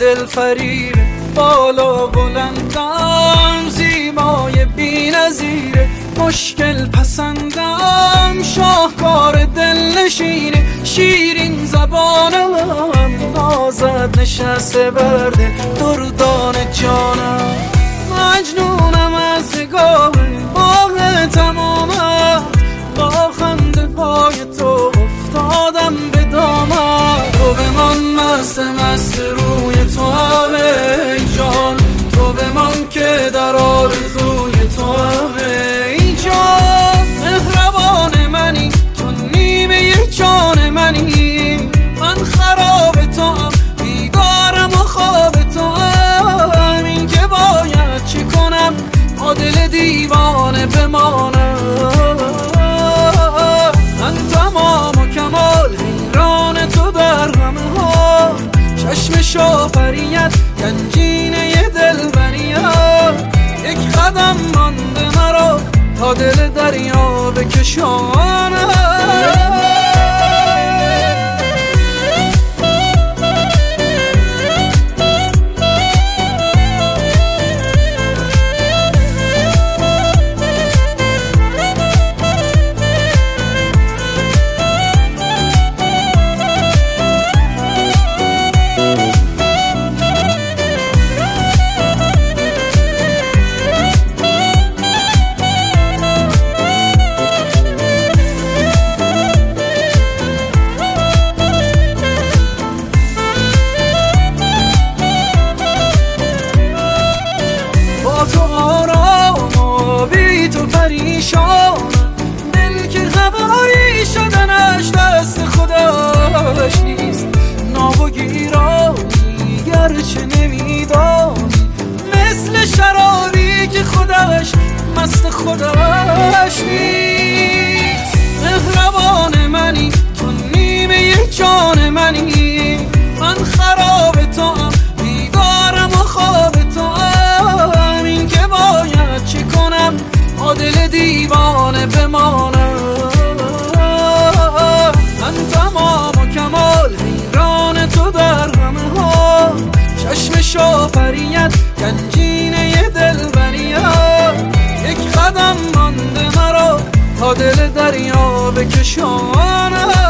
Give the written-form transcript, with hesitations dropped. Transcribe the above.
دل فریب بالا بلندم، زیبای بی نظیره، مشکل پسندم، شاهکار دل نشینه، شیرین زبانم، نازد نشسته بر دل دردان جانم، مجنونم از نگاه باغ تمامم، با خنده پای تو افتادم به دامم، تو بمان مست مست روی تو همه جان، تو بمان که در آرزوی تو همه جان، مهربان منی تو نیمه جان منی، من خراب تو هم بیدارم و خواب تو هم، این که باید چی کنم با دل دیوانه بمانم، من تمام و کمال حیران تو در همه ها، چشم شاپریت گنجینه دلبریت، یک قدم مانده مرا تا دل دریا بکشانم. تو آرام و بی تو پریشانم، دل که خبری شدنش دست خودش نیست، ناب و گیرانی گرچه نمیدانی، مثل شرابی که خودش مست خودش نیست، مهربان منی تو نیمه جان منی، من خراب تو هم بیدارم و خواب تو هم، این که باید چی کنم با دل دیوانه بمانم، من تمام و کمال حیران تو در همه ها، چشم شاپریت گنجینه دلبریت، یک قدم مانده مرا تا دل دریا بکشانم.